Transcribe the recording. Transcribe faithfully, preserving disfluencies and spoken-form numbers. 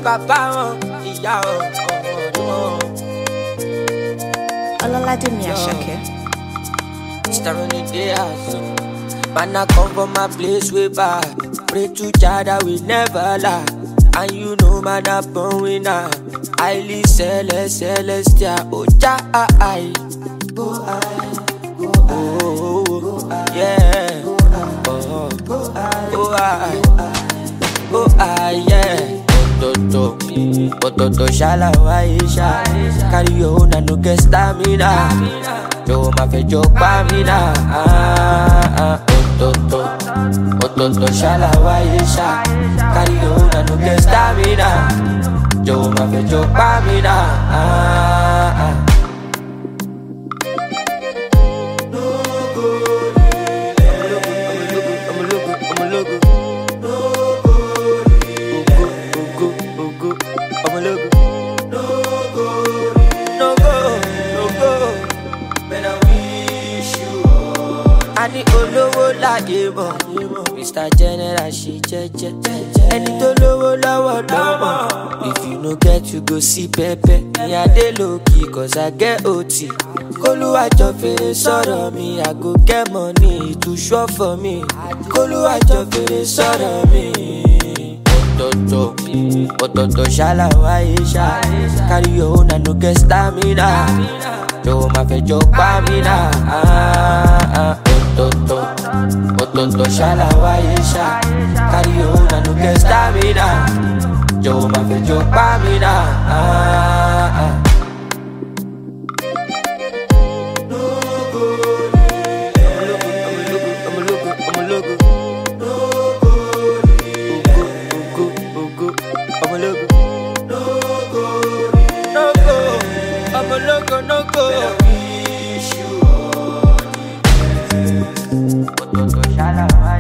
bàbá wọn, ìyá wọn, ọmọ wọn. Ọlọ́ládé mi Àṣàkẹ́. Star on the day house. Man, I come from my place way back. Pray to Jah that we never lie. And you know, man, I'm born winner. Highly celestial, celestial. Oh, Jah, I. Go I. Go I. Oh, yeah. Oh, oh, I. Oh, I, yeah. Toto, Toto, shala, waisha. Carry your own and no get stamina. Yo, ma fe jo pa mi na. Ah, ah, Toto, Toto, shala, waisha. Carry your own and no get stamina. Yo, ma fe jo pa mi na. Ah, ah. Ani olówó láyé mọ̀, Mister General ṣe jẹ́jẹ́. Ẹni tó lówó lọ́wọ́ lọ́mọ. If you no get you go see pẹ́pẹ́. Ní adé lókì cause I get O T. Kólúwàjọ fèrè sọ̀rọ̀ mi, I go get money to show for me. Kólúwàjọ fèrè sọ̀rọ̀ mi. Ototo, ototo ṣálá wáyé ṣá. Carry your own and no get stamina. Yo ma fẹ́ jọ pa mí náà. Ah, ah. Ototo, ototo shala waisha. Carry your own and no get stamina. Yo ma fe jo pa mi na. Ah, ah. No go, I'm a logo, I'm a logo, no go, go, go, go, I'm a logo, no go, no go, I'm a logo, no go. Ototo shala